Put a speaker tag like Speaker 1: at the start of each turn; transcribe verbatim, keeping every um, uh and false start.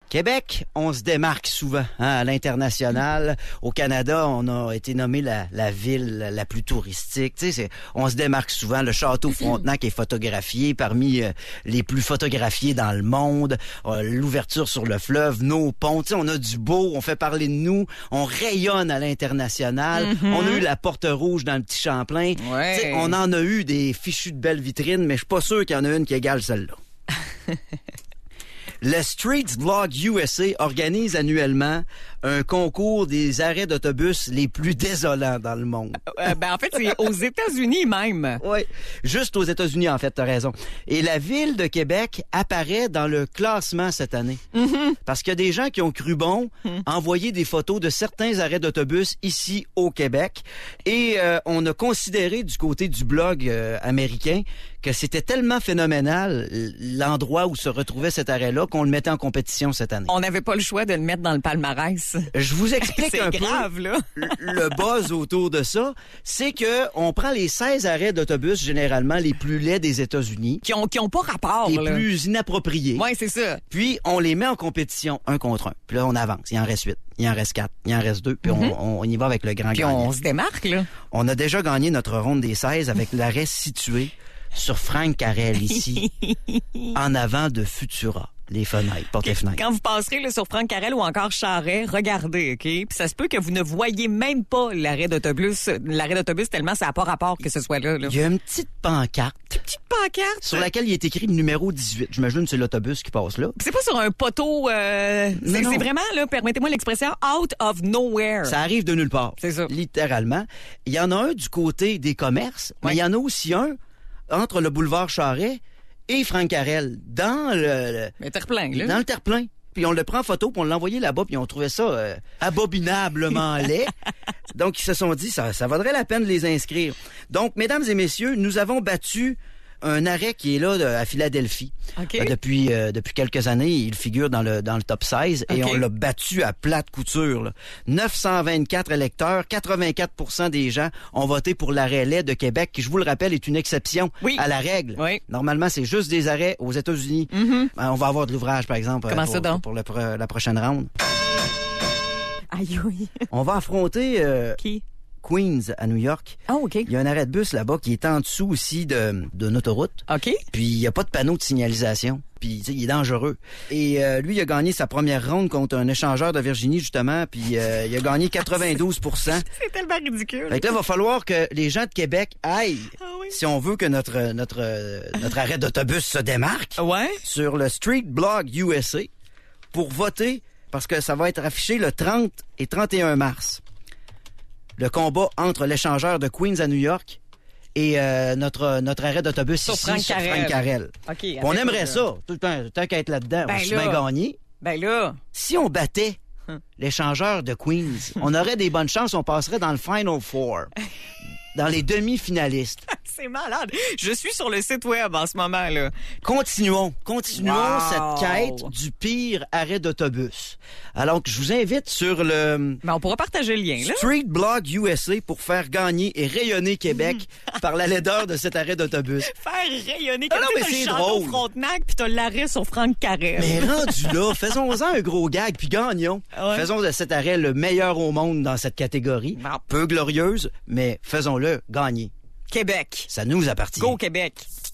Speaker 1: Québec, on se démarque souvent hein, à l'international. Au Canada, on a été nommé la, la ville la plus touristique. Tu sais, c'est, on se démarque souvent. Le château Frontenac est photographié parmi euh, les plus photographiés dans le monde. Euh, l'ouverture sur le fleuve, nos ponts. Tu sais, on a du beau, on fait parler de nous. On rayonne à l'international. Mm-hmm. On a eu la Porte Rouge dans le Petit Champlain.
Speaker 2: Ouais.
Speaker 1: Tu sais, on en a eu des fichus de belles vitrines, mais je suis pas sûr qu'il y en a une qui égale celle-là. Le Streets Blog U S A organise annuellement un concours des arrêts d'autobus les plus désolants dans le monde.
Speaker 2: Euh, ben en fait, c'est aux États-Unis même.
Speaker 1: Oui, juste aux États-Unis, en fait, t'as raison. Et la ville de Québec apparaît dans le classement cette année. Mm-hmm. Parce qu'il y a des gens qui ont cru bon mm. envoyer des photos de certains arrêts d'autobus ici au Québec. Et euh, on a considéré du côté du blog euh, américain que c'était tellement phénoménal l'endroit où se retrouvait cet arrêt-là qu'on le mettait en compétition cette année.
Speaker 2: On n'avait pas le choix de le mettre dans le palmarès.
Speaker 1: Je vous explique un
Speaker 2: grave,
Speaker 1: peu
Speaker 2: là.
Speaker 1: le buzz autour de ça. C'est que on prend les seize arrêts d'autobus, généralement les plus laids des États-Unis.
Speaker 2: Qui ont, qui ont pas rapport,
Speaker 1: les
Speaker 2: là.
Speaker 1: plus inappropriés.
Speaker 2: Oui, c'est ça.
Speaker 1: Puis on les met en compétition un contre un. Puis là, on avance. Il en reste huit. Il en reste quatre. Il en reste deux. Puis mm-hmm. on, on y va avec le grand
Speaker 2: Puis
Speaker 1: gagnant.
Speaker 2: on se démarque, là.
Speaker 1: On a déjà gagné notre ronde des seize avec l'arrêt situé sur Frank Carrel, ici, en avant de Futura. Les fenêtres, portes les fenêtres.
Speaker 2: Quand vous passerez là, sur Frank Carrel ou encore Charret, regardez, OK? Puis ça se peut que vous ne voyez même pas l'arrêt d'autobus, l'arrêt d'autobus tellement ça n'a pas rapport que ce soit là, là.
Speaker 1: Il y a une petite pancarte.
Speaker 2: Une petite pancarte?
Speaker 1: Sur laquelle il est écrit le numéro dix-huit. J'imagine que c'est l'autobus qui passe là.
Speaker 2: C'est pas sur un poteau... Euh, c'est, c'est vraiment, là, permettez-moi l'expression, out of nowhere.
Speaker 1: Ça arrive de nulle part.
Speaker 2: C'est ça.
Speaker 1: Littéralement. Il y en a un du côté des commerces, ouais. mais il y en a aussi un entre le boulevard Charret et Frank Carrel, dans le,
Speaker 2: le terre-plein, là.
Speaker 1: Dans le terre-plein. Puis on le prend en photo, puis on l'a envoyé là-bas, puis on trouvait ça euh, abominablement laid. Donc ils se sont dit, ça, ça vaudrait la peine de les inscrire. Donc, mesdames et messieurs, nous avons battu un arrêt qui est là de, à Philadelphie.
Speaker 2: Okay.
Speaker 1: Euh, depuis euh, depuis quelques années, il figure dans le dans le top seize et
Speaker 2: okay.
Speaker 1: on l'a battu à plate couture. Là. neuf cent vingt-quatre électeurs, quatre-vingt-quatre pour cent des gens ont voté pour l'arrêt laid de Québec, qui, je vous le rappelle, est une exception
Speaker 2: oui.
Speaker 1: à la règle.
Speaker 2: Oui.
Speaker 1: Normalement, c'est juste des arrêts aux États-Unis.
Speaker 2: Mm-hmm.
Speaker 1: On va avoir de l'ouvrage, par exemple,
Speaker 2: Comment
Speaker 1: pour,
Speaker 2: ça donc?
Speaker 1: pour, pour le, la prochaine ronde.
Speaker 2: Aïe, oui.
Speaker 1: On va affronter... Euh,
Speaker 2: qui?
Speaker 1: Queens, à New York.
Speaker 2: Ah, oh, OK.
Speaker 1: Il y a un arrêt de bus là-bas qui est en dessous aussi de, d'une autoroute.
Speaker 2: OK.
Speaker 1: Puis il n'y a pas de panneau de signalisation. Puis il est dangereux. Et euh, lui, il a gagné sa première ronde contre un échangeur de Virginie, justement. Puis euh, il a gagné quatre-vingt-douze pour cent.
Speaker 2: C'est tellement ridicule.
Speaker 1: Fait que là, il va falloir que les gens de Québec aillent,
Speaker 2: ah, oui.
Speaker 1: si on veut que notre, notre, notre arrêt d'autobus se démarque,
Speaker 2: ouais.
Speaker 1: sur le Street Blog U S A pour voter, parce que ça va être affiché le trente et trente et un mars. Le combat entre l'échangeur de Queens à New York et euh, notre notre arrêt d'autobus
Speaker 2: sur
Speaker 1: ici
Speaker 2: Frank
Speaker 1: sur
Speaker 2: Carrel.
Speaker 1: Frank Carrel.
Speaker 2: Okay,
Speaker 1: on aimerait ça, tout le temps, tant qu'à être là-dedans,
Speaker 2: ben
Speaker 1: on se bien gagné.
Speaker 2: Ben là.
Speaker 1: Si on battait hum. l'échangeur de Queens, on aurait des bonnes chances, on passerait dans le Final Four, dans les demi-finalistes.
Speaker 2: C'est malade. Je suis sur le site web en ce moment, là.
Speaker 1: Continuons. Continuons
Speaker 2: wow.
Speaker 1: cette quête du pire arrêt d'autobus. Alors que je vous invite sur le...
Speaker 2: Mais on pourra partager le lien, là.
Speaker 1: Street Blog U S A pour faire gagner et rayonner Québec par la laideur de cet arrêt d'autobus.
Speaker 2: Faire rayonner. Quand
Speaker 1: ah non, mais
Speaker 2: t'as
Speaker 1: c'est
Speaker 2: le château
Speaker 1: drôle.
Speaker 2: Frontenac puis t'as l'arrêt sur Frank Carrel.
Speaker 1: Mais rendu là, faisons-en un gros gag puis gagnons. Ouais. Faisons de cet arrêt le meilleur au monde dans cette catégorie.
Speaker 2: Non.
Speaker 1: Peu glorieuse, mais faisons-le gagner.
Speaker 2: Québec.
Speaker 1: Ça nous appartient.
Speaker 2: Go Québec.